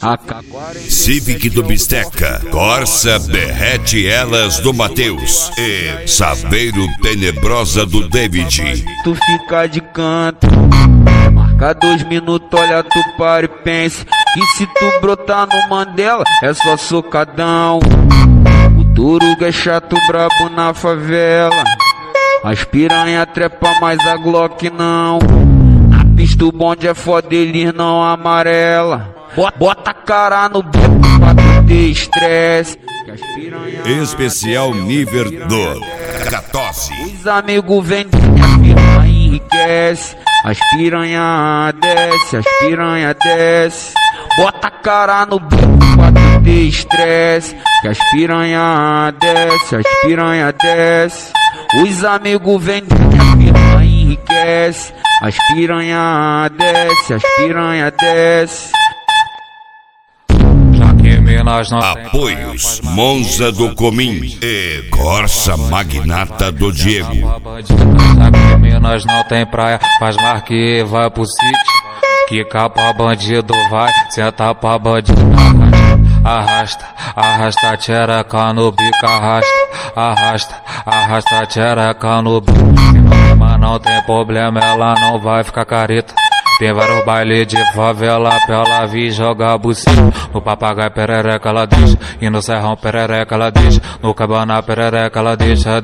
Civic do Bisteca, Corsa Berrete Elas do Matheus e Saveiro Tenebrosa do David. Tu fica de canto, marca 2 minutos, olha tu para e pensa que se tu brotar no Mandela é só socadão. O Turuga é chato, brabo na favela, as piranha trepa, mas a Glock não. Na pista o bonde é foda, eles não amarela. Bota a cara no beco pra tu ter estresse. Especial nível do 14. Os amigos vendem, a firma enriquece. As piranha desce, as piranha desce. Bota a cara no beco pra tu ter estresse. Que as piranha desce, as piranha desce. Os amigos vendem, a firma enriquece. As piranha desce, as piranha desce. Apoios Monza do Comim e Corsa Magnata do Diego. Já que Minas não tem praia, faz marque vai pro sítio. Quica pra bandido vai, senta pra bandido arrasta. Arrasta tchereca no bico, arrasta tchereca no bico. Mas não tem problema, ela não vai ficar careta. Tem vários bailes de favela pra ela vir jogar buceta. No papagaio perereca ela deixa, e no serrão perereca ela deixa. No cabana perereca ela deixa.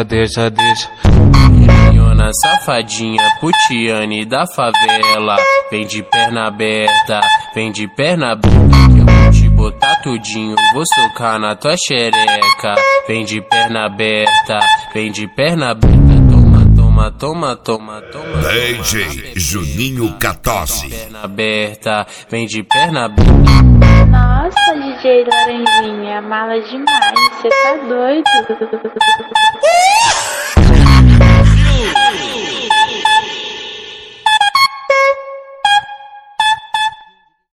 Minhona safadinha, putiane da favela. Vem de perna aberta, vem de perna aberta. Que eu vou te botar tudinho, vou socar na tua xereca. Vem de perna aberta, vem de perna aberta. Toma. DJ Juninho 14. Perna aberta, vem de perna aberta. Nossa, DJ Laranjinha, mala demais, cê tá doido?